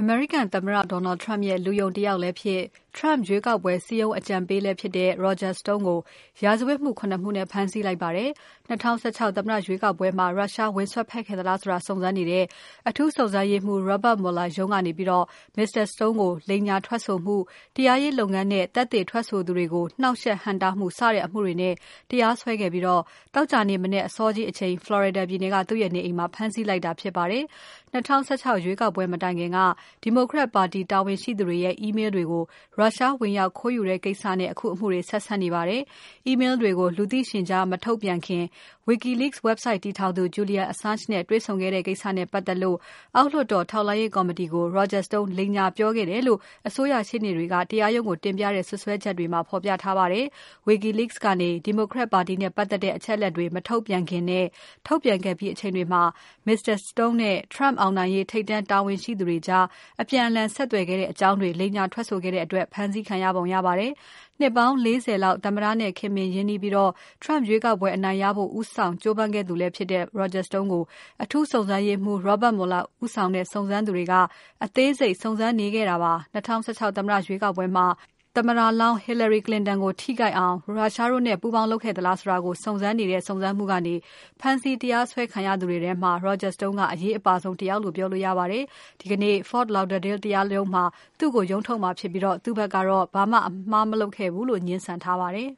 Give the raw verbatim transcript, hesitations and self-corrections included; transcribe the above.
အမေရိကန်သမ္မတ Donald Trump ရဲ့လူယုံတယောက်လည်းဖြစ် Trump ရွေးကောက်ပွဲစည်းရုံးအကြံပေးလည်းဖြစ်တဲ့ Roger Stone ကိုရာဇဝတ်မှု ၇ မှုနဲ့ ဖမ်းဆီးလိုက်ပါတယ်။ ၂၀၁၆ သမ္မတရွေးကောက်ပွဲမှာ ရုရှားဝင်စွက်ဖက်ခဲ့သလားဆိုတာ စုံစမ်းနေတဲ့ အထူးစုံစမ်းရေးမှူး Robert Mueller ရုံးကနေ Mr. Stone ကို လိမ်ညာထွက်ဆိုမှု၊ တရားရေးလုပ်ငန်းနဲ့ သက်သေထွက်ဆိုသူတွေကို နှောင့်ယှက်ဟန့်တားမှု စတဲ့အမှုတွေနဲ့ တရားစွဲခဲ့ပြီး သောကြာနေ့မနက်အစောကြီးအချိန် Florida ပြည်နယ်က သူ့ရဲ့နေအိမ်မှာ ဖမ်းဆီးလိုက်တာဖြစ်ပါတယ်။ ၂၀၁၆ ရွေးကောက်ပွဲမတိုင်ခင်က Democrat ပါတီတာဝန်ရှိသူတွေရဲ့ Email တွေကို ရုရှားဝင်ရောက်ခိုးယူတဲ့ကိစ္စနဲ့ အခုအမှုတွေ ဆက်စပ်နေပါတယ်။ Email တွေကို လူသိရှင်ကြားမထုတ်ပြန်ခင် WikiLeaks website တည်ထောင်သူ Julian Assange နဲ့တွေ့ဆုံခဲ့တဲ့ကိစ္စနဲ့ပတ်သက်လို့ အောက်လွှတ်တော်ထောက်လှမ်းရေးကော်မတီကို Roger Stone လိမ်ညာပြောခဲ့တယ်လို့ အစိုးရရှေ့နေတွေက တရားရုံးကိုတင်ပြတဲ့ စွပ်စွဲချက်တွေမှာ ဖော်ပြထားပါတယ်။ WikiLeaks ကနေ Democrat ပါတီနဲ့ပတ်သက်တဲ့အချက်အလက်တွေ မထုတ်ပြန်ခင်နဲ့ ထုတ်ပြန်ခဲ့ပြီးအချိန်တွေမှာ Mr. Stone နဲ့ Trump အောင်နိုင်ရေး ထိပ်တန်းတာဝန်ရှိသူတွေကြား အပြန်အလှန်ဆက်သွယ်ခဲ့တဲ့အကြောင်းတွေ လိမ်ညာထွက်ဆိုခဲ့တဲ့အတွက် ဖမ်းဆီးခံရပုံရပါတယ်။ နှစ်ပေါင်း ၄၀ လောက် သမ္မတနဲ့ခင်မင်ရင်းနှီးပြီး Trump ရွေးကောက်ပွဲအနိုင်ရဖို့ ဦးဆောင်ကြိုးပမ်းခဲ့သူလည်းဖြစ်တဲ့ Roger Stone ကို အထူးစုံစမ်းရေးမှူး Robert Mueller ဦးဆောင်တဲ့ စုံစမ်းသူတွေက အသေးစိတ်စုံစမ်းနေခဲ့တာပါ။ ၂၀၁၆ သမ္မတရွေးကောက်ပွဲမှာ သမ္မတလောင်း Hillary Clinton ကိုထိခိုက်အောင် ရုရှားတို့နဲ့ ပူးပေါင်းလုပ်ခဲ့သလားဆိုတာကို စုံစမ်းနေတဲ့ စုံစမ်းမှုကနေ ဖမ်းဆီးတရားစွဲခံရသူတွေထဲမှာ Roger Stone က အရေးအပါဆုံးတယောက်လို့ ပြောလို့ရပါတယ်။ ဒီကနေ့ Fort Lauderdale တရားရုံးမှာ သူ့ကိုရုံးထုတ်မှာဖြစ်ပြီး သူ့ဘက်ကတော့ ဘာမှအမှားမလုပ်ခဲ့ဘူးလို့ ငြင်းဆန်ထားပါတယ်